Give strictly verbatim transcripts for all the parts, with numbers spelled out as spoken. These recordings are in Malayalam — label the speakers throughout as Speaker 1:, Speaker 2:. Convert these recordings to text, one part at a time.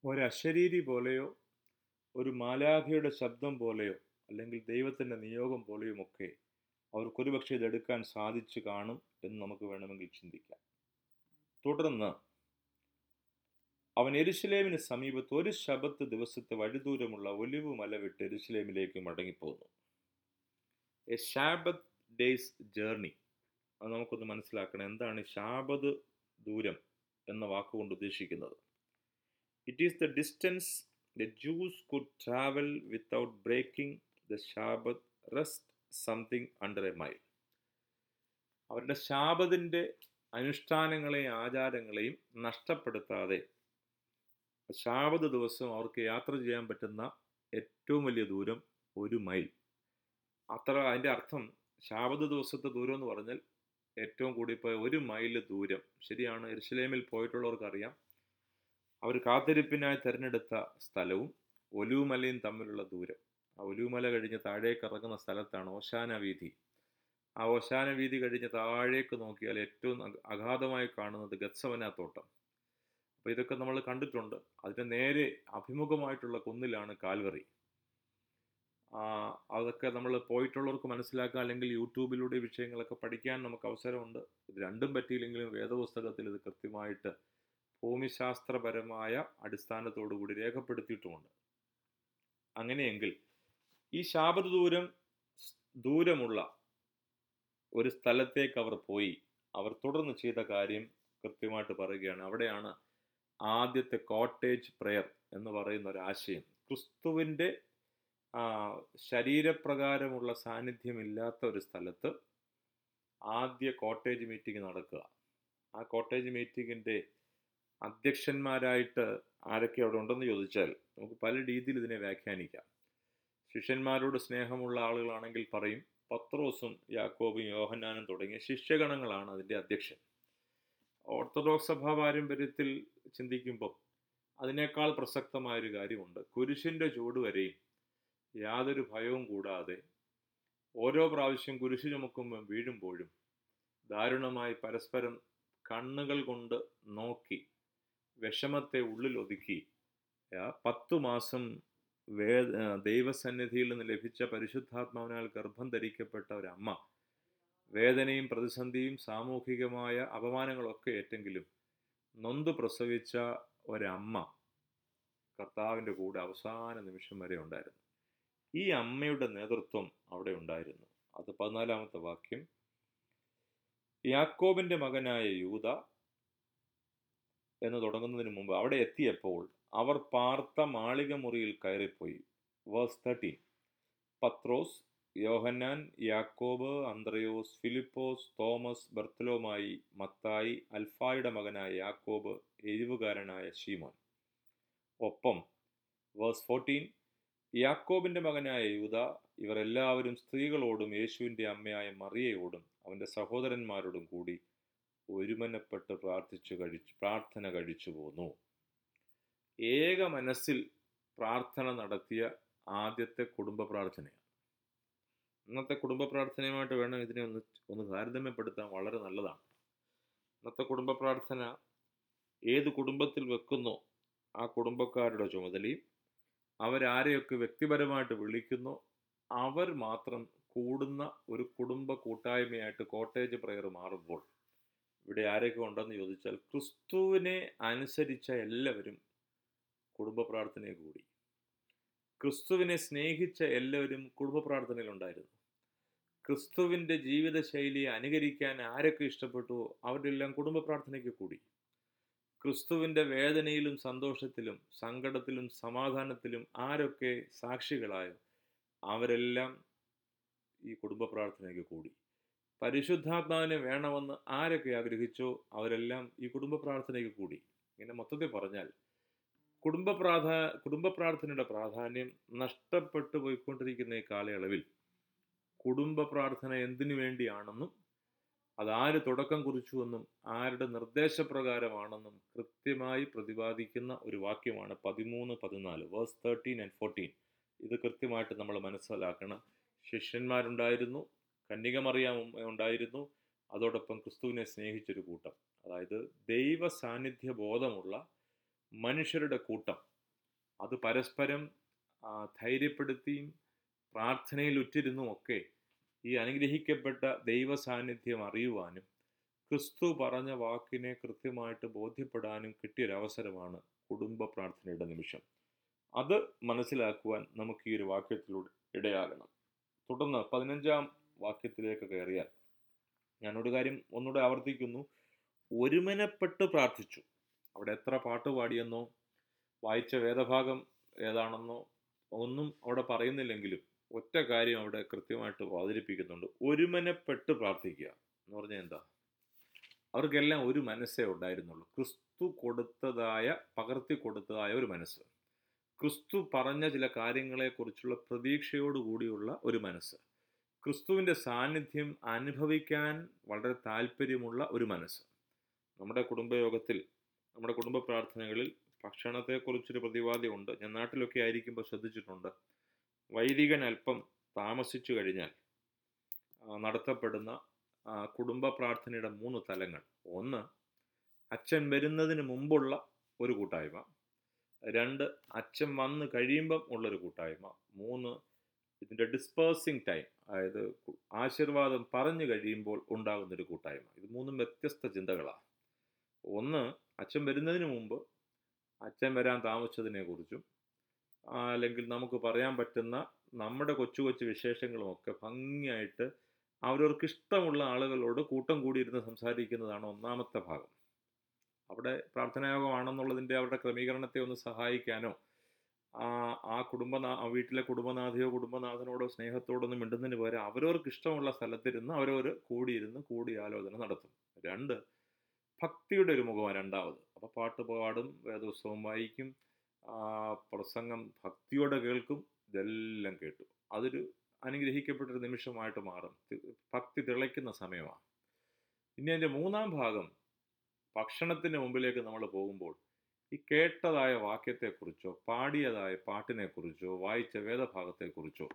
Speaker 1: ഒരശരീരി പോലെയോ ഒരു മാലാഖയുടെ ശബ്ദം പോലെയോ അല്ലെങ്കിൽ ദൈവത്തിൻ്റെ നിയോഗം പോലെയുമൊക്കെ അവർക്കൊരുപക്ഷെ ഇതെടുക്കാൻ സാധിച്ചു കാണും എന്ന് നമുക്ക് വേണമെങ്കിൽ ചിന്തിക്കാം. തുടർന്ന് അവൻ യെരുശലേമിന് സമീപത്ത് ഒരു ശബത്ത് ദിവസത്തെ വഴിദൂരമുള്ള ഒലിവ് മല വിട്ട് യെരുശലേമിലേക്ക് മടങ്ങിപ്പോന്നു. എ ശാബത്ത് ഡേയ്സ് ജേർണി, അത് നമുക്കൊന്ന് മനസ്സിലാക്കണം. എന്താണ് ശാബത് ദൂരം എന്ന വാക്കുകൊണ്ട് ഉദ്ദേശിക്കുന്നത്? It is the distance the Jews could travel without breaking the sabbath rest something under a mile. അവരുടെ ശാബതിൻ്റെ അനുഷ്ഠാനങ്ങളെയും ആചാരങ്ങളെയും നഷ്ടപ്പെടുത്താതെ ശാബത് ദിവസം അവർക്ക് യാത്ര ചെയ്യാൻ പറ്റുന്ന ഏറ്റവും വലിയ ദൂരം ഒരു മൈൽ. അത്ര അതിൻ്റെ അർത്ഥം ശാബത് ദിവസത്തെ ദൂരം എന്ന് പറഞ്ഞാൽ ഏറ്റവും കൂടിപ്പോയ ഒരു മൈൽ ദൂരം. ശരിയാണ്, യെരുശലേമിൽ പോയിട്ടുള്ളവർക്കറിയാം, അവർ കാത്തിരിപ്പിനായി തിരഞ്ഞെടുത്ത സ്ഥലവും ഒലിവുമലയും തമ്മിലുള്ള ദൂരം. ആ ഒലിവുമല കഴിഞ്ഞ് താഴേക്ക് ഇറങ്ങുന്ന സ്ഥലത്താണ് ഓശാന വീഥി. ആ ഓശാന വീഥി കഴിഞ്ഞ് താഴേക്ക് നോക്കിയാൽ ഏറ്റവും അഗാധമായി കാണുന്നത് ഗത്സമന തോട്ടം. അപ്പോൾ ഇതൊക്കെ നമ്മൾ കണ്ടിട്ടുണ്ട്. അതിൻ്റെ നേരെ അഭിമുഖമായിട്ടുള്ള കുന്നിലാണ് കാൽവറി. അതൊക്കെ നമ്മൾ പോയിട്ടുള്ളവർക്ക് മനസ്സിലാക്കാം, അല്ലെങ്കിൽ യൂട്യൂബിലൂടെ വിഷയങ്ങളൊക്കെ പഠിക്കാൻ നമുക്ക് അവസരമുണ്ട്. ഇത് രണ്ടും പറ്റിയില്ലെങ്കിലും വേദപുസ്തകത്തിൽ ഇത് കൃത്യമായിട്ട് ഭൂമിശാസ്ത്രപരമായ അടിസ്ഥാനത്തോടു കൂടി രേഖപ്പെടുത്തിയിട്ടുമുണ്ട്. അങ്ങനെയെങ്കിൽ ഈ ശാബത് ദൂരം ദൂരമുള്ള ഒരു സ്ഥലത്തേക്ക് അവർ പോയി. അവർ തുടർന്ന് ചെയ്ത കാര്യം കൃത്യമായിട്ട് പറയുകയാണ്. അവിടെയാണ് ആദ്യത്തെ കോട്ടേജ് പ്രെയർ എന്ന് പറയുന്ന ഒരു ആശയം. ക്രിസ്തുവിൻ്റെ ശരീരപ്രകാരമുള്ള സാന്നിധ്യമില്ലാത്ത ഒരു സ്ഥലത്ത് ആദ്യ കോട്ടേജ് മീറ്റിംഗ് നടക്കുക. ആ കോട്ടേജ് മീറ്റിങ്ങിൻ്റെ അധ്യക്ഷന്മാരായിട്ട് ആരൊക്കെ അവിടെ ഉണ്ടെന്ന് ചോദിച്ചാൽ നമുക്ക് പല രീതിയിൽ ഇതിനെ വ്യാഖ്യാനിക്കാം. ശിഷ്യന്മാരോട് സ്നേഹമുള്ള ആളുകളാണെങ്കിൽ പറയും പത്രോസും യാക്കോബും യോഹന്നാനും തുടങ്ങിയ ശിഷ്യഗണങ്ങളാണ് അതിൻ്റെ അധ്യക്ഷൻ. ഓർത്തഡോക്സ് സഭാ പാരമ്പര്യത്തിൽ ചിന്തിക്കുമ്പോൾ അതിനേക്കാൾ പ്രസക്തമായൊരു കാര്യമുണ്ട്. കുരിശിൻ്റെ ചൂട് വരെയും യാതൊരു ഭയവും കൂടാതെ ഓരോ പ്രാവശ്യം കുരിശ് ചുമക്കുമ്പോൾ വീഴുമ്പോഴും ദാരുണമായി പരസ്പരം കണ്ണുകൾ കൊണ്ട് നോക്കി വിഷമത്തെ ഉള്ളിലൊതുക്കി പത്തു മാസം വേ ദൈവസന്നിധിയിൽ നിന്ന് ലഭിച്ച പരിശുദ്ധാത്മാവിനാൽ ഗർഭം ധരിക്കപ്പെട്ട ഒരമ്മ വേദനയും പ്രതിസന്ധിയും സാമൂഹികമായ അപമാനങ്ങളൊക്കെ ഏറ്റെങ്കിലും നൊന്ത് പ്രസവിച്ച ഒരമ്മ കർത്താവിൻ്റെ കൂടെ അവസാന നിമിഷം വരെ ഉണ്ടായിരുന്നു. ഈ അമ്മയുടെ നേതൃത്വം അവിടെ ഉണ്ടായിരുന്നു. അത് പതിനാലാമത്തെ വാക്യം. യാക്കോബിൻ്റെ മകനായ യൂദ എന്ന് തുടങ്ങുന്നതിന് മുമ്പ് അവിടെ എത്തിയപ്പോൾ അവർ പാർത്ത മാളിക മുറിയിൽ കയറിപ്പോയി. Verse thirteen. Pathros, Yohannan, Yakob, Andrayos, Philipos, Thomas, Bartholomayi, Mathayi, അൽഫായുടെ മകനായ യാക്കോബ്, എരിവുകാരനായ ശീമോൻ. ഒപ്പം വേഴ്സ് ഫോർട്ടീൻ, യാക്കോബിൻ്റെ മകനായ യൂദ ഇവർ എല്ലാവരും സ്ത്രീകളോടും യേശുവിൻ്റെ അമ്മയായ മറിയയോടും അവൻ്റെ സഹോദരന്മാരോടും കൂടി ഒരുമനപ്പെട്ട് പ്രാർത്ഥിച്ചു കഴിച്ചു പ്രാർത്ഥന കഴിച്ചു പോന്നു. ഏക മനസ്സിൽ പ്രാർത്ഥന നടത്തിയ ആദ്യത്തെ കുടുംബ പ്രാർത്ഥനയാണ്. ഇന്നത്തെ കുടുംബ പ്രാർത്ഥനയുമായിട്ട് വേണം ഇതിനെ ഒന്ന് ഒന്ന് താരതമ്യപ്പെടുത്താൻ. വളരെ നല്ലതാണ്. ഇന്നത്തെ കുടുംബ പ്രാർത്ഥന ഏത് കുടുംബത്തിൽ വെക്കുന്നോ ആ കുടുംബക്കാരുടെ ചുമതലയും അവരാരെയൊക്കെ വ്യക്തിപരമായിട്ട് വിളിക്കുന്നോ അവർ മാത്രം കൂടുന്ന ഒരു കുടുംബ കൂട്ടായ്മയായിട്ട് കോട്ടേജ് പ്രെയർ മാറുമ്പോൾ ഇവിടെ ആരൊക്കെ ഉണ്ടെന്ന് ചോദിച്ചാൽ ക്രിസ്തുവിനെ അനുസരിച്ച എല്ലാവരും കുടുംബ പ്രാർത്ഥനയെ കൂടി. ക്രിസ്തുവിനെ സ്നേഹിച്ച എല്ലാവരും കുടുംബ പ്രാർത്ഥനയിലുണ്ടായിരുന്നു. ക്രിസ്തുവിൻ്റെ ജീവിതശൈലിയെ അനുകരിക്കാൻ ആരൊക്കെ ഇഷ്ടപ്പെട്ടുവോ അവരെല്ലാം കുടുംബ പ്രാർത്ഥനയ്ക്ക് കൂടി. ക്രിസ്തുവിൻ്റെ വേദനയിലും സന്തോഷത്തിലും സങ്കടത്തിലും സമാധാനത്തിലും ആരൊക്കെ സാക്ഷികളായോ അവരെല്ലാം ഈ കുടുംബ പ്രാർത്ഥനയ്ക്ക് കൂടി. പരിശുദ്ധാത്മാവിനെ വേണമെന്ന് ആരൊക്കെ ആഗ്രഹിച്ചോ അവരെല്ലാം ഈ കുടുംബ പ്രാർത്ഥനയ്ക്ക് കൂടി. ഇങ്ങനെ മൊത്തത്തിൽ പറഞ്ഞാൽ കുടുംബ പ്രാധാ കുടുംബ പ്രാർത്ഥനയുടെ പ്രാധാന്യം നഷ്ടപ്പെട്ടു പോയിക്കൊണ്ടിരിക്കുന്ന ഈ കാലയളവിൽ കുടുംബ പ്രാർത്ഥന എന്തിനു വേണ്ടിയാണെന്നും അതാര് തുടക്കം കുറിച്ചുവെന്നും ആരുടെ നിർദ്ദേശപ്രകാരമാണെന്നും കൃത്യമായി പ്രതിപാദിക്കുന്ന ഒരു വാക്യമാണ് പതിമൂന്ന് പതിനാല് വേഴ്സ് തേർട്ടീൻ ആൻഡ് ഫോർട്ടീൻ. ഇത് കൃത്യമായിട്ട് നമ്മൾ മനസ്സിലാക്കണം. ശിഷ്യന്മാരുണ്ടായിരുന്നു, കന്യകമറിയാം ഉണ്ടായിരുന്നു, അതോടൊപ്പം ക്രിസ്തുവിനെ സ്നേഹിച്ചൊരു കൂട്ടം, അതായത് ദൈവ സാന്നിധ്യ ബോധമുള്ള മനുഷ്യരുടെ കൂട്ടം അത് പരസ്പരം ആ, ധൈര്യപ്പെടുത്തിയും പ്രാർത്ഥനയിൽ ഉറ്റിരുന്നും ഒക്കെ ഈ അനുഗ്രഹിക്കപ്പെട്ട ദൈവ സാന്നിധ്യം അറിയുവാനും ക്രിസ്തു പറഞ്ഞ വാക്കിനെ കൃത്യമായിട്ട് ബോധ്യപ്പെടാനും കിട്ടിയൊരവസരമാണ് കുടുംബ പ്രാർത്ഥനയുടെ നിമിഷം. അത് മനസ്സിലാക്കുവാൻ നമുക്ക് ഈ ഒരു വാക്യത്തിലൂടെ ഇടയാകണം. തുടർന്ന് പതിനഞ്ചാം വാക്യത്തിലേക്ക് കയറിയാൽ ഞാനൊരു കാര്യം ഒന്നുകൂടെ ആവർത്തിക്കുന്നു. ഒരുമനപ്പെട്ട് പ്രാർത്ഥിച്ചു. അവിടെ എത്ര പാട്ട് പാടിയെന്നോ വായിച്ച വേദഭാഗം ഏതാണെന്നോ ഒന്നും അവിടെ പറയുന്നില്ലെങ്കിലും ഒറ്റ കാര്യം അവിടെ കൃത്യമായിട്ട് അവതരിപ്പിക്കുന്നുണ്ട്. ഒരുമനപ്പെട്ട് പ്രാർത്ഥിക്കുക എന്ന് പറഞ്ഞാൽ എന്താ? അവർക്കെല്ലാം ഒരു മനസ്സേ ഉണ്ടായിരുന്നുള്ളൂ. ക്രിസ്തു കൊടുത്തതായ പകർത്തി കൊടുത്തതായ ഒരു മനസ്സ്, ക്രിസ്തു പറഞ്ഞ ചില കാര്യങ്ങളെക്കുറിച്ചുള്ള പ്രതീക്ഷയോടുകൂടിയുള്ള ഒരു മനസ്സ്, ക്രിസ്തുവിൻ്റെ സാന്നിധ്യം അനുഭവിക്കാൻ വളരെ താല്പര്യമുള്ള ഒരു മനസ്സ്. നമ്മുടെ കുടുംബയോഗത്തിൽ, നമ്മുടെ കുടുംബ പ്രാർത്ഥനകളിൽ ഭക്ഷണത്തെക്കുറിച്ചൊരു പ്രതിപാദ്യമുണ്ട്. ഞാൻ നാട്ടിലൊക്കെ ആയിരിക്കുമ്പോൾ ശ്രദ്ധിച്ചിട്ടുണ്ട്. വൈദികൻ അല്പം താമസിച്ചു കഴിഞ്ഞാൽ നടത്തപ്പെടുന്ന കുടുംബ പ്രാർത്ഥനയുടെ മൂന്ന് തലങ്ങൾ. ഒന്ന്, അച്ഛൻ വരുന്നതിന് മുമ്പുള്ള ഒരു കൂട്ടായ്മ. രണ്ട്, അച്ഛൻ വന്ന് കഴിയുമ്പം ഉള്ളൊരു കൂട്ടായ്മ. മൂന്ന്, ഇതിൻ്റെ ഡിസ്പേഴ്സിങ് ടൈം, അതായത് ആശീർവാദം പറഞ്ഞു കഴിയുമ്പോൾ ഉണ്ടാകുന്നൊരു കൂട്ടായ്മ. ഇത് മൂന്നും വ്യത്യസ്ത ചിന്തകളാണ്. ഒന്ന്, അച്ഛൻ വരുന്നതിന് മുമ്പ്, അച്ഛൻ വരാൻ താമസിച്ചതിനെക്കുറിച്ചും അല്ലെങ്കിൽ നമുക്ക് പറയാൻ പറ്റുന്ന നമ്മുടെ കൊച്ചു കൊച്ചു വിശേഷങ്ങളുമൊക്കെ ഭംഗിയായിട്ട് അവരവർക്ക് ഇഷ്ടമുള്ള ആളുകളോട് കൂട്ടം കൂടിയിരുന്ന് സംസാരിക്കുന്നതാണ് ഒന്നാമത്തെ ഭാഗം. അവിടെ പ്രാർത്ഥനായോഗമാണെന്നുള്ളതിൻ്റെ അവരുടെ ക്രമീകരണത്തെ ഒന്ന് സഹായിക്കാനോ ആ ആ കുടുംബ ആ വീട്ടിലെ കുടുംബനാഥയോ കുടുംബനാഥനോടോ സ്നേഹത്തോടൊന്നും മിണ്ടുന്നതിന് പകരം അവരവർക്ക് ഇഷ്ടമുള്ള സ്ഥലത്തിരുന്ന് അവരവർ കൂടിയിരുന്ന് കൂടിയാലോചന നടത്തും. രണ്ട്, ഭക്തിയുടെ ഒരു മുഖമാണ് രണ്ടാമത്. അപ്പോൾ പാട്ട് പാടും, വേദപുസ്തകം വായിക്കും, പ്രസംഗം ഭക്തിയോടെ കേൾക്കും. ഇതെല്ലാം കേട്ടു. അതൊരു അനുഗ്രഹിക്കപ്പെട്ടൊരു നിമിഷമായിട്ട് മാറും. ഭക്തി തിളയ്ക്കുന്ന സമയമാണ്. ഇനി അതിൻ്റെ മൂന്നാം ഭാഗം, ഭക്ഷണത്തിൻ്റെ മുമ്പിലേക്ക് നമ്മൾ പോകുമ്പോൾ ഈ കേട്ടതായ വാക്യത്തെക്കുറിച്ചോ പാടിയതായ പാട്ടിനെക്കുറിച്ചോ വായിച്ച വേദഭാഗത്തെക്കുറിച്ചോ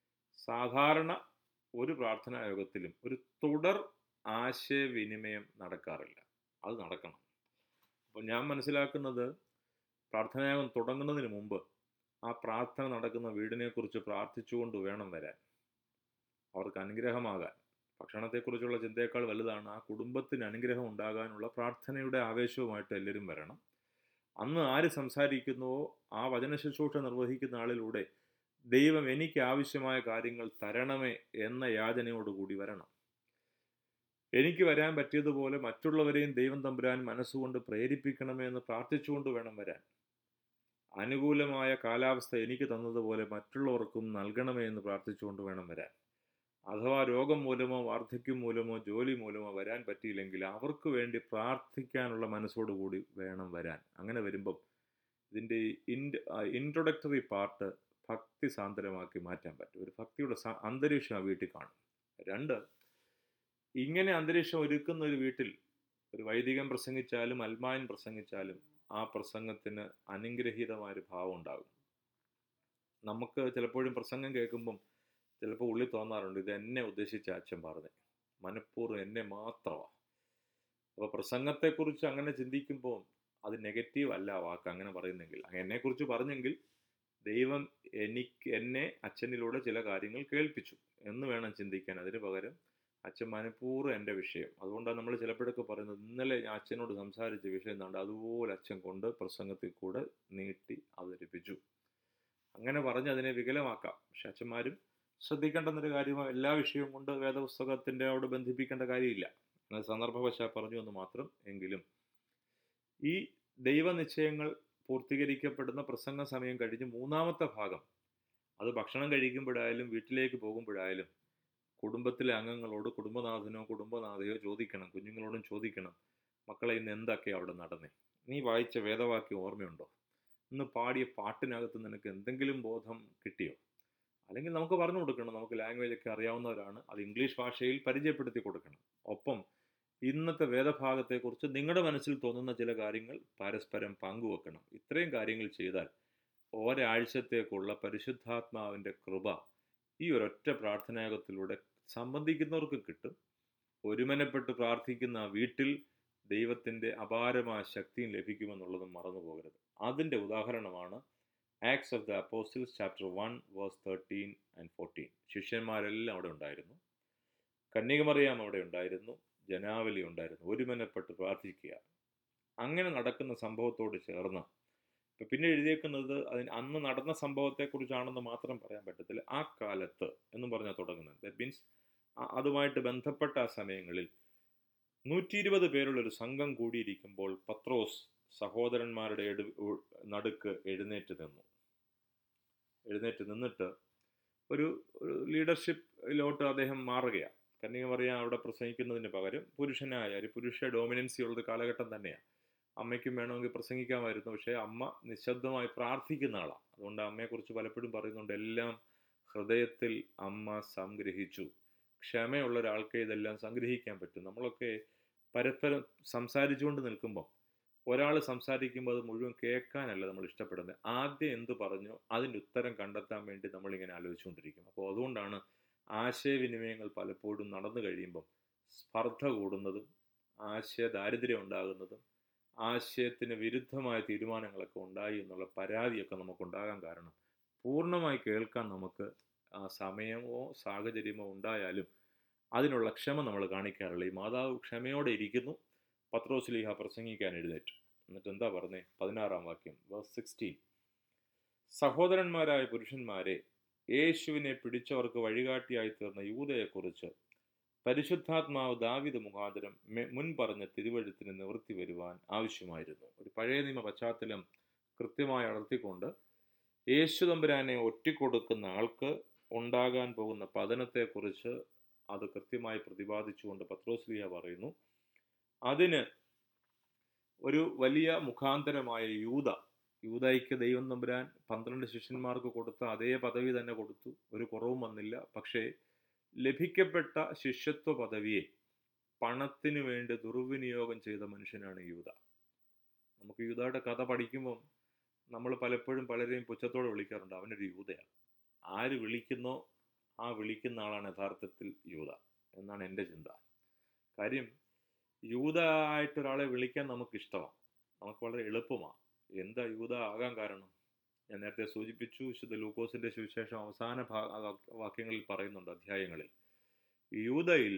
Speaker 1: സാധാരണ ഒരു പ്രാർത്ഥനാ യോഗത്തിലും ഒരു തുടർ ആശയവിനിമയം നടക്കാറില്ല. അത് നടക്കണം. അപ്പോൾ ഞാൻ മനസ്സിലാക്കുന്നത്, പ്രാർത്ഥനായോഗം തുടങ്ങുന്നതിന് മുമ്പ് ആ പ്രാർത്ഥന നടക്കുന്ന വീടിനെക്കുറിച്ച് പ്രാർത്ഥിച്ചുകൊണ്ട് വേണം വരാൻ. അവർക്ക് അനുഗ്രഹമാകാൻ. ഭക്ഷണത്തെക്കുറിച്ചുള്ള ചിന്തയേക്കാൾ വലുതാണ് ആ കുടുംബത്തിന് അനുഗ്രഹം ഉണ്ടാകാനുള്ള പ്രാർത്ഥനയുടെ ആവേശവുമായിട്ട് എല്ലാവരും വരണം. അന്ന് ആര് സംസാരിക്കുന്നുവോ ആ വചന ശുശ്രൂഷ നിർവഹിക്കുന്ന ആളിലൂടെ ദൈവം എനിക്ക് ആവശ്യമായ കാര്യങ്ങൾ തരണമേ എന്ന യാചനയോടുകൂടി വരണം. എനിക്ക് വരാൻ പറ്റിയതുപോലെ മറ്റുള്ളവരെയും ദൈവം തമ്പുരാൻ മനസ്സുകൊണ്ട് പ്രേരിപ്പിക്കണമേ എന്ന് പ്രാർത്ഥിച്ചുകൊണ്ട് വേണം വരാൻ. അനുകൂലമായ കാലാവസ്ഥ എനിക്ക് തന്നതുപോലെ മറ്റുള്ളവർക്കും നൽകണമേ എന്ന് പ്രാർത്ഥിച്ചുകൊണ്ട് വേണം വരാൻ. അഥവാ രോഗം മൂലമോ വാർദ്ധക്യം മൂലമോ ജോലി മൂലമോ വരാൻ പറ്റിയില്ലെങ്കിൽ അവർക്ക് വേണ്ടി പ്രാർത്ഥിക്കാനുള്ള മനസ്സോടുകൂടി വേണം വരാൻ. അങ്ങനെ വരുമ്പം ഇതിൻ്റെ ഇൻഡ് ഇൻട്രൊഡക്ടറി പാർട്ട് ഭക്തി സാന്ദ്രമാക്കി മാറ്റാൻ പറ്റും. ഒരു ഭക്തിയുടെ അന്തരീക്ഷം ആ വീട്ടിൽ കാണും. രണ്ട്, ഇങ്ങനെ അന്തരീക്ഷം ഒരുക്കുന്ന ഒരു വീട്ടിൽ ഒരു വൈദികൻ പ്രസംഗിച്ചാലും അൽമായൻ പ്രസംഗിച്ചാലും ആ പ്രസംഗത്തിന് അനുഗ്രഹീതമായൊരു ഭാവം ഉണ്ടാകും. നമുക്ക് ചിലപ്പോഴും പ്രസംഗം കേൾക്കുമ്പം ചിലപ്പോൾ ഉള്ളിൽ തോന്നാറുണ്ട്, ഇത് എന്നെ ഉദ്ദേശിച്ച അച്ഛൻ പറഞ്ഞേ, മനഃപൂർവ്വം എന്നെ മാത്രമാണ്. അപ്പോൾ പ്രസംഗത്തെക്കുറിച്ച് അങ്ങനെ ചിന്തിക്കുമ്പോൾ അത് നെഗറ്റീവ് അല്ല വാക്ക് അങ്ങനെ പറയുന്നെങ്കിൽ. എന്നെക്കുറിച്ച് പറഞ്ഞെങ്കിൽ ദൈവം എനിക്ക് എന്നെ അച്ഛനിലൂടെ ചില കാര്യങ്ങൾ കേൾപ്പിച്ചു എന്ന് വേണം ചിന്തിക്കാൻ. അതിന് പകരം അച്ഛൻ മനഃപൂർവ്വം എൻ്റെ വിഷയം, അതുകൊണ്ടാണ് നമ്മൾ ചിലപ്പോഴൊക്കെ പറയുന്നത്, ഇന്നലെ ഞാൻ അച്ഛനോട് സംസാരിച്ച വിഷയം എന്താണ്ട് അതുപോലെ അച്ഛൻ കൊണ്ട് പ്രസംഗത്തിൽ കൂടെ നീട്ടി അവതരിപ്പിച്ചു. അങ്ങനെ പറഞ്ഞ് അതിനെ വികലമാക്കാം. പക്ഷെ അച്ഛന്മാരും ശ്രദ്ധിക്കേണ്ടുന്നൊരു കാര്യമോ എല്ലാ വിഷയവും കൊണ്ട് വേദപുസ്തകത്തിൻ്റെ അവിടെ ബന്ധിപ്പിക്കേണ്ട കാര്യമില്ല. എന്നാൽ സന്ദർഭവശാൽ പറഞ്ഞു എന്ന് മാത്രം. എങ്കിലും ഈ ദൈവനിശ്ചയങ്ങൾ പൂർത്തീകരിക്കപ്പെടുന്ന പ്രസംഗ സമയം കഴിഞ്ഞ് മൂന്നാമത്തെ ഭാഗം, അത് ഭക്ഷണം കഴിക്കുമ്പോഴായാലും വീട്ടിലേക്ക് പോകുമ്പോഴായാലും കുടുംബത്തിലെ അംഗങ്ങളോട് കുടുംബനാഥനോ കുടുംബനാഥയോ ചോദിക്കണം, കുഞ്ഞുങ്ങളോടും ചോദിക്കണം, മക്കളെ ഇന്ന് എന്തൊക്കെയാണ് അവിടെ നടന്നേ, നീ വായിച്ച വേദവാക്യം ഓർമ്മയുണ്ടോ, ഇന്ന് പാടിയ പാട്ടിനകത്ത് നിനക്ക് എന്തെങ്കിലും ബോധം കിട്ടിയോ? അല്ലെങ്കിൽ നമുക്ക് പറഞ്ഞു കൊടുക്കണം, നമുക്ക് ലാംഗ്വേജ് ഒക്കെ അറിയാവുന്നവരാണ്, അത് ഇംഗ്ലീഷ് ഭാഷയിൽ പരിചയപ്പെടുത്തി കൊടുക്കണം. ഒപ്പം ഇന്നത്തെ വേദഭാഗത്തെക്കുറിച്ച് നിങ്ങളുടെ മനസ്സിൽ തോന്നുന്ന ചില കാര്യങ്ങൾ പരസ്പരം പങ്കുവെക്കണം. ഇത്രയും കാര്യങ്ങൾ ചെയ്താൽ ഒരാഴ്ചത്തേക്കുള്ള പരിശുദ്ധാത്മാവിൻ്റെ കൃപ ഈ ഒരൊറ്റ പ്രാർത്ഥനായോഗത്തിലൂടെ സംബന്ധിക്കുന്നവർക്ക് കിട്ടും. ഒരുമനപ്പെട്ട് പ്രാർത്ഥിക്കുന്ന വീട്ടിൽ ദൈവത്തിൻ്റെ അപാരമായ ശക്തിയും ലഭിക്കുമെന്നുള്ളതും മറന്നു പോകരുത്. അതിൻ്റെ ഉദാഹരണമാണ് Acts of the Apostles chapter one verse thirteen and fourteen. ശിഷ്യന്മാരെല്ലാം അവിടെ ഉണ്ടായിരുന്നു. കന്യകമറിയാം അവിടെ ഉണ്ടായിരുന്നു. ജനാവലി ഉണ്ടായിരുന്നു. ഒരുമനപ്പെട്ട് പ്രാർത്ഥിക്കുക. അങ്ങനെ നടക്കുന്ന സംഭവത്തോട് ചേർന്ന് ഇപ്പം പിന്നെ എഴുതിയേക്കുന്നത് അതിന് അന്ന് നടന്ന സംഭവത്തെക്കുറിച്ചാണെന്ന് മാത്രം പറയാൻ പറ്റത്തില്ല. ആ കാലത്ത് എന്നും പറഞ്ഞാൽ തുടങ്ങുന്നത്. ദാറ്റ് മീൻസ് അതുമായിട്ട് ബന്ധപ്പെട്ട ആ സമയങ്ങളിൽ നൂറ്റി ഇരുപത് പേരുള്ളൊരു സംഘം കൂടിയിരിക്കുമ്പോൾ പത്രോസ് സഹോദരന്മാരുടെ എടു നടുക്ക് എഴുന്നേറ്റ് നിന്നു. എഴുന്നേറ്റ് നിന്നിട്ട് ഒരു ലീഡർഷിപ്പിലോട്ട് അദ്ദേഹം മാറുകയാണ്. കന്യകമറിയാം അവിടെ പ്രസംഗിക്കുന്നതിന് പകരം പുരുഷനായാലും പുരുഷ ഡോമിനൻസി ഉള്ളൊരു കാലഘട്ടം തന്നെയാണ്. അമ്മയ്ക്കും വേണമെങ്കിൽ പ്രസംഗിക്കാമായിരുന്നു. പക്ഷേ അമ്മ നിശബ്ദമായി പ്രാർത്ഥിക്കുന്ന ആളാണ്. അതുകൊണ്ട് അമ്മയെക്കുറിച്ച് പലപ്പോഴും പറയുന്നുണ്ട്, എല്ലാം ഹൃദയത്തിൽ അമ്മ സംഗ്രഹിച്ചു. ക്ഷമയുള്ള ഒരാൾക്ക് ഇതെല്ലാം സംഗ്രഹിക്കാൻ പറ്റും. നമ്മളൊക്കെ പരസ്പരം സംസാരിച്ചുകൊണ്ട് നിൽക്കുമ്പോൾ ഒരാൾ സംസാരിക്കുമ്പോൾ അത് മുഴുവൻ കേൾക്കാനല്ല നമ്മൾ ഇഷ്ടപ്പെടുന്നത്. ആദ്യം എന്ത് പറഞ്ഞു അതിൻ്റെ ഉത്തരം കണ്ടെത്താൻ വേണ്ടി നമ്മളിങ്ങനെ ആലോചിച്ചുകൊണ്ടിരിക്കും. അപ്പോൾ അതുകൊണ്ടാണ് ആശയവിനിമയങ്ങൾ പലപ്പോഴും നടന്നു കഴിയുമ്പം സ്പർദ്ധ കൂടുന്നതും ആശയ ദാരിദ്ര്യം ഉണ്ടാകുന്നതും ആശയത്തിന് വിരുദ്ധമായ തീരുമാനങ്ങളൊക്കെ ഉണ്ടായി എന്നുള്ള പരാതിയൊക്കെ നമുക്കുണ്ടാകാൻ കാരണം പൂർണ്ണമായി കേൾക്കാൻ നമുക്ക് ആ സമയമോ സാഹചര്യമോ ഉണ്ടായാലും അതിനുള്ള ക്ഷമ നമ്മൾ കാണിക്കാറില്ല. ഈ മാതാവ് ക്ഷമയോടെ ഇരിക്കുന്നു. പത്രോസ്ലീഹ പ്രസംഗിക്കാൻ എഴുന്നേറ്റു. എന്നിട്ട് എന്താ പറഞ്ഞേ? പതിനാറാം വാക്യം വേഴ്സ് സിക്സ്റ്റീൻ. സഹോദരന്മാരായ പുരുഷന്മാരെ, യേശുവിനെ പിടിച്ചവർക്ക് വഴികാട്ടിയായി തീർന്ന യൂദയെക്കുറിച്ച് പരിശുദ്ധാത്മാവ് ദാവീദ് മുഖാന്തരം മുൻ പറഞ്ഞ തിരുവഴുത്തിന് നിവൃത്തി വരുവാൻ ആവശ്യമായിരുന്നു. ഒരു പഴയ നിയമ പശ്ചാത്തലം കൃത്യമായി അടർത്തിക്കൊണ്ട് യേശു തമ്പുരാനെ ഒറ്റിക്കൊടുക്കുന്ന ആൾക്ക് ഉണ്ടാകാൻ പോകുന്ന പതനത്തെക്കുറിച്ച് അത് കൃത്യമായി പ്രതിപാദിച്ചുകൊണ്ട് പത്രോസ്ലീഹ പറയുന്നു, അതിന് ഒരു വലിയ മുഖാന്തരമായ യൂദ, യൂദയ്ക്ക് ദൈവം തമ്പുരാൻ പന്ത്രണ്ട് ശിഷ്യന്മാർക്ക് കൊടുത്ത അതേ പദവി തന്നെ കൊടുത്തു. ഒരു കുറവും വന്നില്ല. പക്ഷേ ലഭിക്കപ്പെട്ട ശിഷ്യത്വ പദവിയെ പണത്തിന് വേണ്ടി ദുർവിനിയോഗം ചെയ്ത മനുഷ്യനാണ് യൂദ. നമുക്ക് യൂദയുടെ കഥ പഠിക്കുമ്പം നമ്മൾ പലപ്പോഴും പലരെയും പുച്ഛത്തോടെ വിളിക്കാറുണ്ട്, അവനൊരു യൂദയാണ്. ആര് വിളിക്കുന്നോ ആ വിളിക്കുന്ന ആളാണ് യഥാർത്ഥത്തിൽ യൂദ എന്നാണ് എൻ്റെ ചിന്ത. കാര്യം യൂദ ആയിട്ടൊരാളെ വിളിക്കാൻ നമുക്കിഷ്ടമാണ്, നമുക്ക് വളരെ എളുപ്പമാണ്. എന്താ യൂദ ആകാൻ കാരണം? ഞാൻ നേരത്തെ സൂചിപ്പിച്ചു, വിശുദ്ധ ലൂക്കോസിന്റെ സുവിശേഷം അവസാന വാക്യങ്ങളിൽ പറയുന്നുണ്ട്, അധ്യായങ്ങളിൽ. യൂദയിൽ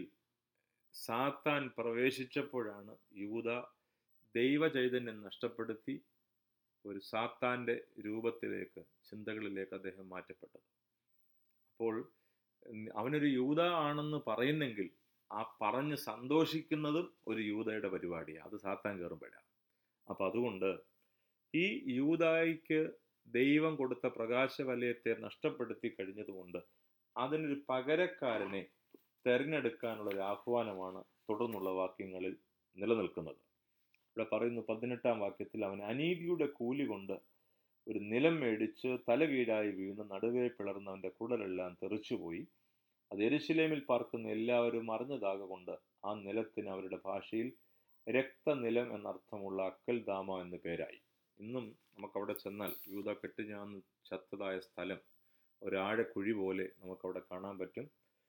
Speaker 1: സാത്താൻ പ്രവേശിച്ചപ്പോഴാണ് യൂദ ദൈവചൈതന്യം നഷ്ടപ്പെടുത്തി ഒരു സാത്താൻ്റെ രൂപത്തിലേക്ക്, ചിന്തകളിലേക്ക് അദ്ദേഹം മാറ്റപ്പെട്ടത്. അപ്പോൾ അവനൊരു യൂദ ആണെന്ന് പറയുന്നെങ്കിൽ ആ പറഞ്ഞ് സന്തോഷിക്കുന്നതും ഒരു യൂദയുടെ പരിപാടിയാണ്. അത് സാത്താൻ കയറുമ്പോഴാണ്. അപ്പം അതുകൊണ്ട് ഈ യൂദായിക്ക് ദൈവം കൊടുത്ത പ്രകാശവലയത്തെ നഷ്ടപ്പെടുത്തി കഴിഞ്ഞതുകൊണ്ട് അതിനൊരു പകരക്കാരനെ തിരഞ്ഞെടുക്കാനുള്ള ഒരു ആഹ്വാനമാണ് തുടർന്നുള്ള വാക്യങ്ങളിൽ നിലനിൽക്കുന്നത്. ഇവിടെ പറയുന്നു പതിനെട്ടാം വാക്യത്തിൽ, അവൻ അനീതിയുടെ കൂലി കൊണ്ട് ഒരു നിലം മേടിച്ച് തലകീഴായി വീണ് നടുവേ പിളർന്നവൻ്റെ കുടലെല്ലാം തെറിച്ചുപോയി. അത് യെരൂശലേമിൽ പാർക്കുന്ന എല്ലാവരും അറിഞ്ഞതാകൊണ്ട് ആ നിലത്തിന് അവരുടെ ഭാഷയിൽ രക്തനിലം എന്നർത്ഥമുള്ള അക്കൽദാമ എന്ന് പേരായി. ഇന്നും നമുക്കവിടെ ചെന്നാൽ യൂദ കെട്ടുഞാന്ന് ചത്തതായ സ്ഥലം ഒരാഴക്കുഴി പോലെ നമുക്കവിടെ കാണാൻ പറ്റും.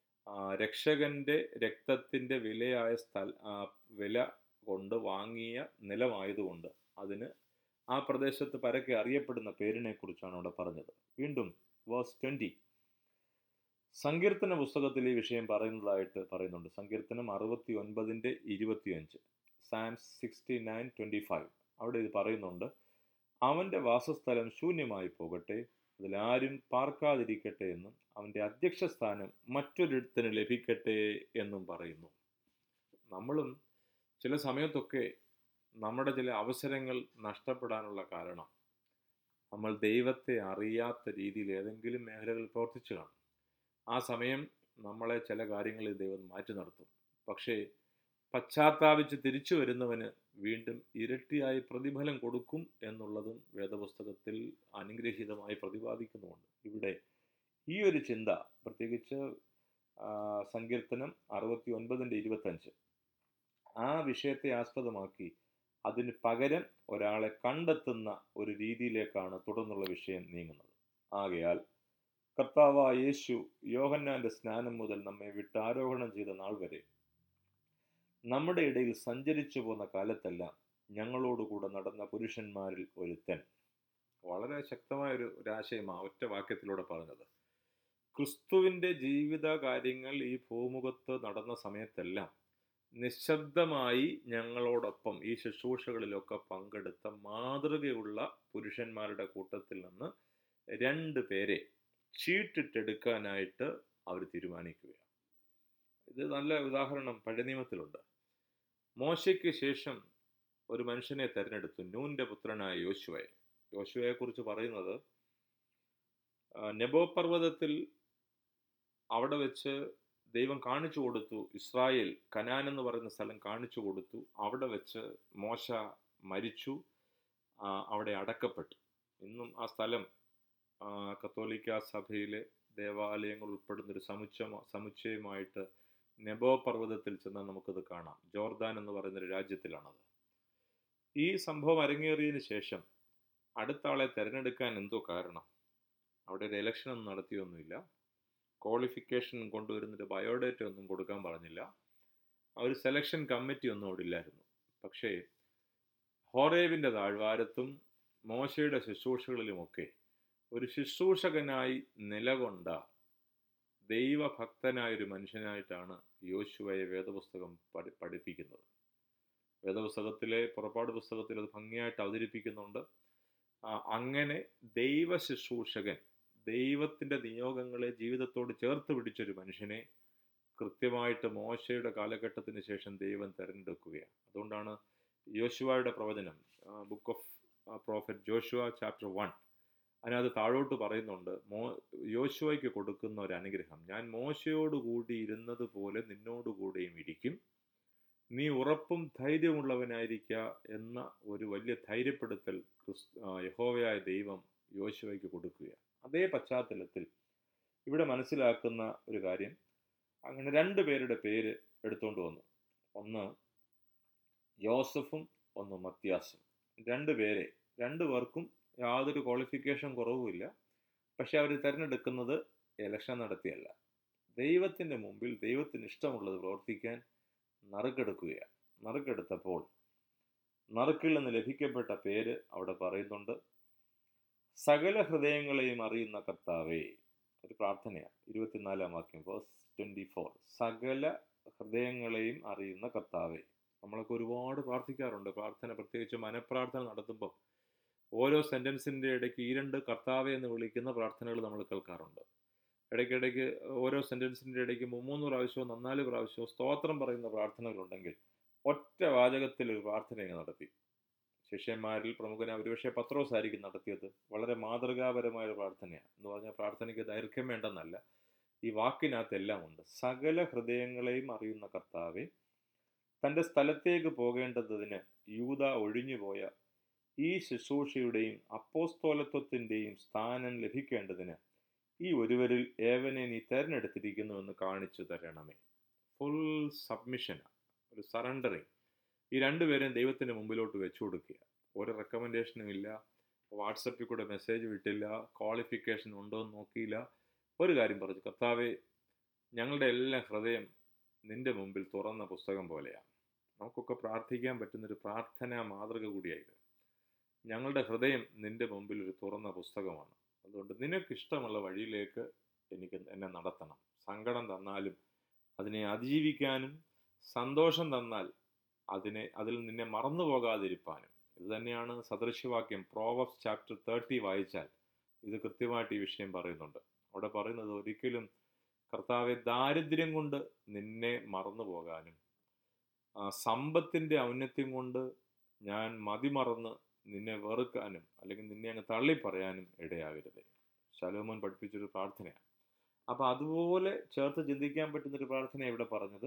Speaker 1: രക്ഷകന്റെ രക്തത്തിൻ്റെ വിലയായ സ്ഥല വില കൊണ്ട് വാങ്ങിയ നിലമായതുകൊണ്ട് അതിന് ആ പ്രദേശത്ത് പരക്കെ അറിയപ്പെടുന്ന പേരിനെ കുറിച്ചാണ് അവിടെ പറഞ്ഞത്. വീണ്ടും വേഴ്സ് ട്വൻറ്റി, സങ്കീർത്തന പുസ്തകത്തിൽ ഈ വിഷയം പറയുന്നതായിട്ട് പറയുന്നുണ്ട്. സങ്കീർത്തനം അറുപത്തി ഒൻപതിൻ്റെ ഇരുപത്തിയഞ്ച്, Psalms sixty nine twenty five. അവിടെ ഇത് പറയുന്നുണ്ട്, അവൻ്റെ വാസസ്ഥലം ശൂന്യമായി പോകട്ടെ, അതിലാരും പാർക്കാതിരിക്കട്ടെ എന്നും അവൻ്റെ അധ്യക്ഷ സ്ഥാനം മറ്റൊരിടത്തിന് ലഭിക്കട്ടെ എന്നും പറയുന്നു. നമ്മളും ചില സമയത്തൊക്കെ നമ്മുടെ ചില അവസരങ്ങൾ നഷ്ടപ്പെടാനുള്ള കാരണം നമ്മൾ ദൈവത്തെ അറിയാത്ത രീതിയിൽ ഏതെങ്കിലും മേഖലകളിൽ പ്രവർത്തിച്ചു കാണും. ആ സമയം നമ്മളെ ചില കാര്യങ്ങളിൽ ദൈവം മാറ്റി നിർത്തും. പക്ഷേ പശ്ചാത്താപിച്ച് തിരിച്ചു വരുന്നവന് വീണ്ടും ഇരട്ടിയായി പ്രതിഫലം കൊടുക്കും എന്നുള്ളതും വേദപുസ്തകത്തിൽ അനുഗ്രഹീതമായി പ്രതിപാദിക്കുന്നുമുണ്ട്. ഇവിടെ ഈ ഒരു ചിന്ത, പ്രത്യേകിച്ച് സങ്കീർത്തനം അറുപത്തി ഒൻപതിൻ്റെ ഇരുപത്തഞ്ച്, ആ വിഷയത്തെ ആസ്പദമാക്കി അതിന് പകരം ഒരാളെ കണ്ടെത്തുന്ന ഒരു രീതിയിലേക്കാണ് തുടർന്നുള്ള വിഷയം നീങ്ങുന്നത്. ആകയാൽ കർത്താവായ യേശു യോഹന്നാന്റെ സ്നാനം മുതൽ നമ്മെ വിട്ടാരോഹണം ചെയ്ത നാൾ വരെ നമ്മുടെ ഇടയിൽ സഞ്ചരിച്ചു പോന്ന കാലത്തെല്ലാം ഞങ്ങളോടുകൂടെ നടന്ന പുരുഷന്മാരിൽ ഒരുത്തൻ, വളരെ ശക്തമായൊരു ഒരു ആശയമാണ് ഒറ്റ വാക്യത്തിലൂടെ പറഞ്ഞത്. ക്രിസ്തുവിൻ്റെ ജീവിത കാര്യങ്ങൾ ഈ ഭൂമുഖത്ത് നടന്ന സമയത്തെല്ലാം നിശബ്ദമായി ഞങ്ങളോടൊപ്പം ഈ ശുശ്രൂഷകളിലൊക്കെ പങ്കെടുത്ത മാതൃകയുള്ള പുരുഷന്മാരുടെ കൂട്ടത്തിൽ നിന്ന് രണ്ട് പേരെ ചീട്ടിട്ടെടുക്കാനായിട്ട് അവർ തീരുമാനിക്കുകയാണ്. ഇത് നല്ല ഉദാഹരണം പഴയ നിയമത്തിലുണ്ട്. മോശയ്ക്ക് ശേഷം ഒരു മനുഷ്യനെ തെരഞ്ഞെടുത്തു, നൂന്റെ പുത്രനായ യോശുവയെ. യോശുവയെക്കുറിച്ച് പറയുന്നത്, നെബോ പർവ്വതത്തിൽ അവിടെ വെച്ച് ദൈവം കാണിച്ചു കൊടുത്തു, ഇസ്രായേൽ കനാൻ എന്ന് പറയുന്ന സ്ഥലം കാണിച്ചു കൊടുത്തു. അവിടെ വെച്ച് മോശ മരിച്ചു, അവിടെ അടക്കപ്പെട്ടു. ഇന്നും ആ സ്ഥലം കത്തോലിക്ക സഭയിലെ ദേവാലയങ്ങൾ ഉൾപ്പെടുന്നൊരു സമുച്ചയ സമുച്ചയമായിട്ട് നെബോ പർവ്വതത്തിൽ ചെന്നാൽ നമുക്കത് കാണാം. ജോർദാൻ എന്ന് പറയുന്നൊരു രാജ്യത്തിലാണത്. ഈ സംഭവം അരങ്ങേറിയതിന് ശേഷം അടുത്ത ആളെ തിരഞ്ഞെടുക്കാൻ എന്തോ കാരണം, അവിടെ ഒരു ഇലക്ഷൻ ഒന്നും നടത്തിയൊന്നുമില്ല, ക്വാളിഫിക്കേഷൻ കൊണ്ടുവരുന്നൊരു ബയോഡേറ്റ ഒന്നും കൊടുക്കാൻ പറഞ്ഞില്ല, ആ ഒരു സെലക്ഷൻ കമ്മിറ്റി ഒന്നും അവിടെ ഇല്ലായിരുന്നു. പക്ഷേ ഹോറേബിൻ്റെ താഴ്വാരത്തും മോശയുടെ ശുശ്രൂഷകളിലുമൊക്കെ ഒരു ശുശ്രൂഷകനായി നിലകൊണ്ട ദൈവഭക്തനായൊരു മനുഷ്യനായിട്ടാണ് യോശുവയെ വേദപുസ്തകം പഠി പഠിപ്പിക്കുന്നത് വേദപുസ്തകത്തിലെ പുറപ്പാട് പുസ്തകത്തിൽ അത് ഭംഗിയായിട്ട് അവതരിപ്പിക്കുന്നുണ്ട്. അങ്ങനെ ദൈവ ശുശ്രൂഷകൻ, ദൈവത്തിൻ്റെ നിയോഗങ്ങളെ ജീവിതത്തോട് ചേർത്ത് പിടിച്ചൊരു മനുഷ്യനെ കൃത്യമായിട്ട് മോശയുടെ കാലഘട്ടത്തിന് ശേഷം ദൈവം തിരഞ്ഞെടുക്കുകയാണ്. അതുകൊണ്ടാണ് യോശുവയുടെ പ്രവചനം, book of prophet Joshua chapter one, അതിനകത്ത് താഴോട്ട് പറയുന്നുണ്ട്, മോ യോശുവയ്ക്ക് കൊടുക്കുന്ന ഒരു അനുഗ്രഹം, ഞാൻ മോശയോടുകൂടി ഇരുന്നത് പോലെ നിന്നോടുകൂടെയും ഇരിക്കും, നീ ഉറപ്പും ധൈര്യമുള്ളവനായിരിക്കുക എന്ന ഒരു വലിയ ധൈര്യപ്പെടുത്തൽ യഹോവയായ ദൈവം യോശുവയ്ക്ക് കൊടുക്കുക. അതേ പശ്ചാത്തലത്തിൽ ഇവിടെ മനസ്സിലാക്കുന്ന ഒരു കാര്യം, അങ്ങനെ രണ്ട് പേരുടെ പേര് എടുത്തുകൊണ്ട് വന്നു. ഒന്ന് യോസഫും ഒന്ന് മത്യാസും. രണ്ട് പേരെ, രണ്ടു പേർക്കും യാതൊരു ക്വാളിഫിക്കേഷൻ കുറവുമില്ല. പക്ഷെ അവർ തിരഞ്ഞെടുക്കുന്നത് ഇലക്ഷൻ നടത്തിയല്ല, ദൈവത്തിൻ്റെ മുമ്പിൽ ദൈവത്തിന് ഇഷ്ടമുള്ളത് പ്രവർത്തിക്കാൻ നറുക്കെടുക്കുകയാണ്. നറുക്കെടുത്തപ്പോൾ നറുക്കിൽ നിന്ന് ലഭിക്കപ്പെട്ട പേര് അവിടെ പറയുന്നുണ്ട്, സകല ഹൃദയങ്ങളെയും അറിയുന്ന കർത്താവേ. ഒരു പ്രാർത്ഥനയാണ്, ഇരുപത്തിനാലാം വാക്യം, വേഴ്സ് ട്വൻറ്റി ഫോർ. സകല ഹൃദയങ്ങളെയും അറിയുന്ന കർത്താവേ. നമ്മളൊക്കെ ഒരുപാട് പ്രാർത്ഥിക്കാറുണ്ട്. പ്രാർത്ഥന, പ്രത്യേകിച്ച് മനഃപ്രാർത്ഥന നടത്തുമ്പോൾ ഓരോ സെൻറ്റൻസിൻ്റെ ഇടയ്ക്ക് ഈ രണ്ട് കർത്താവെ എന്ന് വിളിക്കുന്ന പ്രാർത്ഥനകൾ നമ്മൾ കേൾക്കാറുണ്ട്. ഇടയ്ക്കിടയ്ക്ക് ഓരോ സെൻറ്റൻസിൻ്റെ ഇടയ്ക്ക് മൂന്ന് പ്രാവശ്യമോ നന്നാല് പ്രാവശ്യമോ സ്തോത്രം പറയുന്ന പ്രാർത്ഥനകളുണ്ടെങ്കിൽ ഒറ്റ വാചകത്തിൽ ഒരു പ്രാർത്ഥന നടത്തി. ശിഷ്യന്മാരിൽ പ്രമുഖനായ ഒരുപക്ഷെ പത്രോസ് ആയിരിക്കും നടത്തിയത്. വളരെ മാതൃകാപരമായ ഒരു പ്രാർത്ഥനയാണ്. എന്ന് പറഞ്ഞാൽ പ്രാർത്ഥനയ്ക്ക് ദൈർഘ്യം വേണ്ടെന്നല്ല, ഈ വാക്കിനകത്തെല്ലാം ഉണ്ട്. സകല ഹൃദയങ്ങളെയും അറിയുന്ന കർത്താവെ, തൻ്റെ സ്ഥലത്തേക്ക് പോകേണ്ടതിന് യൂദ ഒഴിഞ്ഞുപോയ ഈ ശുശ്രൂഷയുടെയും അപ്പോസ്തോലത്വത്തിൻ്റെയും സ്ഥാനം ലഭിക്കേണ്ടതിന് ഈ ഒരുവരിൽ ഏവനെ നീ തിരഞ്ഞെടുത്തിരിക്കുന്നുവെന്ന് കാണിച്ചു തരണമേ. ഫുൾ സബ്മിഷനാണ്, ഒരു സറണ്ടറിങ്. ഈ രണ്ടുപേരെയും ദൈവത്തിൻ്റെ മുമ്പിലോട്ട് വെച്ചു കൊടുക്കുക. ഒരു റെക്കമെൻഡേഷനും ഇല്ല, വാട്സപ്പിൽ കൂടെ മെസ്സേജ് വിട്ടില്ല, ക്വാളിഫിക്കേഷൻ ഉണ്ടോ എന്ന് നോക്കിയില്ല. ഒരു കാര്യം പറഞ്ഞു, കർത്താവെ, ഞങ്ങളുടെ എല്ലാ ഹൃദയം നിൻ്റെ മുമ്പിൽ തുറന്ന പുസ്തകം പോലെയാണ്. നമുക്കൊക്കെ പ്രാർത്ഥിക്കാൻ പറ്റുന്നൊരു പ്രാർത്ഥനാ മാതൃക കൂടിയായത്. ഞങ്ങളുടെ ഹൃദയം നിൻ്റെ മുമ്പിൽ ഒരു തുറന്ന പുസ്തകമാണ്. അതുകൊണ്ട് നിനക്കിഷ്ടമുള്ള വഴിയിലേക്ക് എനിക്ക് എന്നെ നടത്തണം. സങ്കടം തന്നാലും അതിനെ അതിജീവിക്കാനും, സന്തോഷം തന്നാൽ അതിനെ അതിൽ നിന്നെ മറന്നു പോകാതിരിക്കാനും. ഇത് തന്നെയാണ് സദൃശ്യവാക്യം പ്രോവബ്സ് ചാപ്റ്റർ തേർട്ടി വായിച്ചാൽ ഇത് കൃത്യമായിട്ട് ഈ വിഷയം പറയുന്നുണ്ട്. അവിടെ പറയുന്നത്, ഒരിക്കലും കർത്താവെ, ദാരിദ്ര്യം കൊണ്ട് നിന്നെ മറന്നു പോകാനും സമ്പത്തിൻ്റെ ഔന്നത്യം കൊണ്ട് ഞാൻ മതിമറന്ന് നിന്നെ വെറുക്കാനും അല്ലെങ്കിൽ നിന്നെ അങ്ങ് തള്ളിപ്പറയാനും ഇടയാകരുത്. ശലോമോൻ പഠിപ്പിച്ചൊരു പ്രാർത്ഥനയാണ്. അപ്പം അതുപോലെ ചേർത്ത് ചിന്തിക്കാൻ പറ്റുന്നൊരു പ്രാർത്ഥനയാണ് ഇവിടെ പറഞ്ഞത്.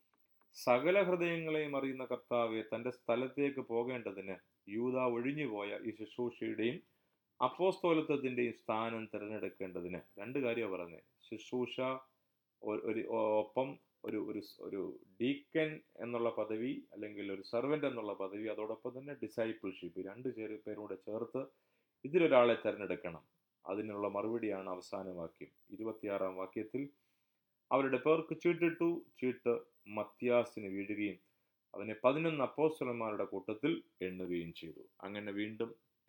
Speaker 1: സകല ഹൃദയങ്ങളെയും അറിയുന്ന കർത്താവെ, തൻ്റെ സ്ഥലത്തേക്ക് പോകേണ്ടതിന് യൂദ ഒഴിഞ്ഞുപോയ ഈ ശുശ്രൂഷയുടെയും അപ്പോസ്തോലത്വത്തിൻ്റെയും സ്ഥാനം തിരഞ്ഞെടുക്കേണ്ടതിന്. രണ്ട് കാര്യമാണ് പറഞ്ഞത്. ശുശ്രൂഷ ഒരു ഒപ്പം ഒരു ഒരു ഒരു ഡീക്കൻ എന്നുള്ള പദവി അല്ലെങ്കിൽ ഒരു സെർവൻ്റ് എന്നുള്ള പദവി, അതോടൊപ്പം തന്നെ ഡിസൈപ്പിൾഷിപ്പ്, രണ്ട് ചേര് പേരൂടെ ചേർത്ത് ഇതിലൊരാളെ തിരഞ്ഞെടുക്കണം. അതിനുള്ള മറുപടിയാണ് അവസാന വാക്യം, ഇരുപത്തിയാറാം വാക്യത്തിൽ. അവരുടെ പേർക്ക് ചീട്ടിട്ടു, ചീട്ട് മത്യാസിന് വീഴുകയും അവനെ പതിനൊന്ന് അപ്പോസ്തലന്മാരുടെ കൂട്ടത്തിൽ എണ്ണുകയും ചെയ്തു. അങ്ങനെ വീണ്ടും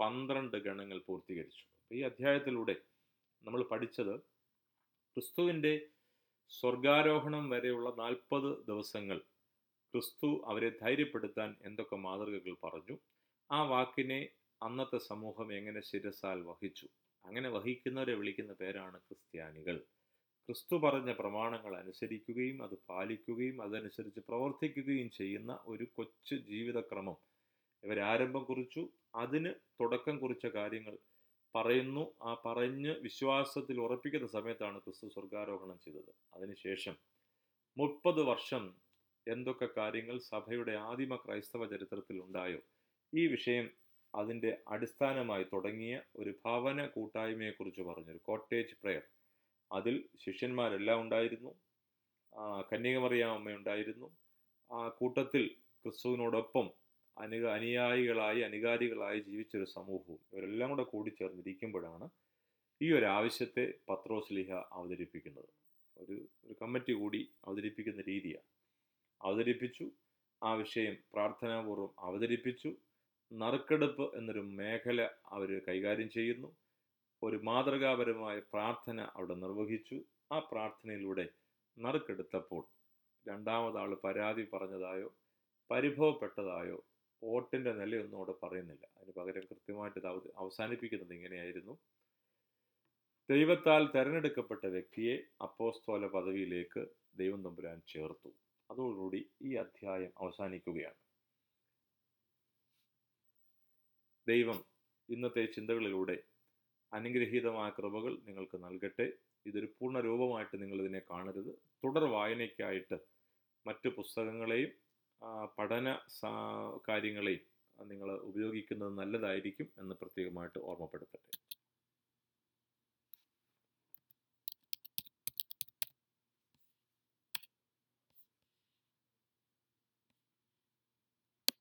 Speaker 1: പന്ത്രണ്ട് ഗണങ്ങൾ പൂർത്തീകരിച്ചു. ഈ അധ്യായത്തിലൂടെ നമ്മൾ പഠിച്ചത് ക്രിസ്തുവിൻ്റെ സ്വർഗാരോഹണം വരെയുള്ള നാൽപ്പത് ദിവസങ്ങൾ ക്രിസ്തു അവരെ ധൈര്യപ്പെടുത്താൻ എന്തൊക്കെ മാതൃകകൾ പറഞ്ഞു, ആ വാക്കിനെ അന്നത്തെ സമൂഹം എങ്ങനെ ശിരസാൽ വഹിച്ചു. അങ്ങനെ വഹിക്കുന്നവരെ വിളിക്കുന്ന പേരാണ് ക്രിസ്ത്യാനികൾ. ക്രിസ്തു പറഞ്ഞ പ്രമാണങ്ങൾ അനുസരിക്കുകയും അത് പാലിക്കുകയും അതനുസരിച്ച് പ്രവർത്തിക്കുകയും ചെയ്യുന്ന ഒരു കൊച്ചു ജീവിതക്രമം ഇവരാരംഭം കുറിച്ചു. അതിന് തുടക്കം കുറിച്ച കാര്യങ്ങൾ പറയുന്നു. ആ പറഞ്ഞ് വിശ്വാസത്തിൽ ഉറപ്പിക്കുന്ന സമയത്താണ് ക്രിസ്തു സ്വർഗാരോഹണം ചെയ്തത്. അതിനുശേഷം മുപ്പത് വർഷം എന്തൊക്കെ കാര്യങ്ങൾ സഭയുടെ ആദിമ ക്രൈസ്തവ ചരിത്രത്തിൽ ഉണ്ടായോ, ഈ വിഷയം അതിൻ്റെ അടിസ്ഥാനമായി തുടങ്ങിയ ഒരു ഭവന കൂട്ടായ്മയെക്കുറിച്ച് പറഞ്ഞു, ഒരു കോട്ടേജ് പ്രെയർ. അതിൽ ശിഷ്യന്മാരെല്ലാം ഉണ്ടായിരുന്നു, കന്യകമറിയാമ്മ ഉണ്ടായിരുന്നു. ആ കൂട്ടത്തിൽ ക്രിസ്തുവിനോടൊപ്പം അനുക അനുയായികളായി അനുകാരികളായി ജീവിച്ചൊരു സമൂഹവും ഇവരെല്ലാം കൂടെ കൂടിച്ചേർന്നിരിക്കുമ്പോഴാണ് ഈ ഒരു ആവശ്യത്തെ പത്രോസ്ലീഹ അവതരിപ്പിക്കുന്നത്. ഒരു ഒരു കമ്മിറ്റി കൂടി അവതരിപ്പിക്കുന്ന രീതിയാണ്. അവതരിപ്പിച്ചു. ആ വിഷയം പ്രാർത്ഥനാപൂർവ്വം അവതരിപ്പിച്ചു. നറുക്കെടുപ്പ് എന്നൊരു മേഖല അവർ കൈകാര്യം ചെയ്യുന്നു. ഒരു മാതൃകാപരമായ പ്രാർത്ഥന അവിടെ നിർവഹിച്ചു. ആ പ്രാർത്ഥനയിലൂടെ നറുക്കെടുത്തപ്പോൾ രണ്ടാമതാൾ പരാതി പറഞ്ഞതായോ പരിഭവപ്പെട്ടതായോ വോട്ടിൻ്റെ നിലയൊന്നും അവിടെ പറയുന്നില്ല. അതിന് പകരം കൃത്യമായിട്ട് ഇത് അവ അവസാനിപ്പിക്കുന്നത് ഇങ്ങനെയായിരുന്നു: ദൈവത്താൽ തിരഞ്ഞെടുക്കപ്പെട്ട വ്യക്തിയെ അപ്പോസ്തോല പദവിയിലേക്ക് ദൈവം തമ്പുരാൻ ചേർത്തു. അതോടുകൂടി ഈ അധ്യായം അവസാനിക്കുകയാണ്. ദൈവം ഇന്നത്തെ ചിന്തകളിലൂടെ അനുഗ്രഹീതമായ കൃപകൾ നിങ്ങൾക്ക് നൽകട്ടെ. ഇതൊരു പൂർണ്ണ രൂപമായിട്ട് നിങ്ങളിതിനെ കാണരുത്. തുടർ വായനയ്ക്കായിട്ട് മറ്റ് പുസ്തകങ്ങളെയും പഠന കാര്യങ്ങളെയും നിങ്ങൾ ഉപയോഗിക്കുന്നത് നല്ലതായിരിക്കും എന്ന് പ്രത്യേകമായിട്ട് ഓർമ്മപ്പെടുത്തട്ടെ.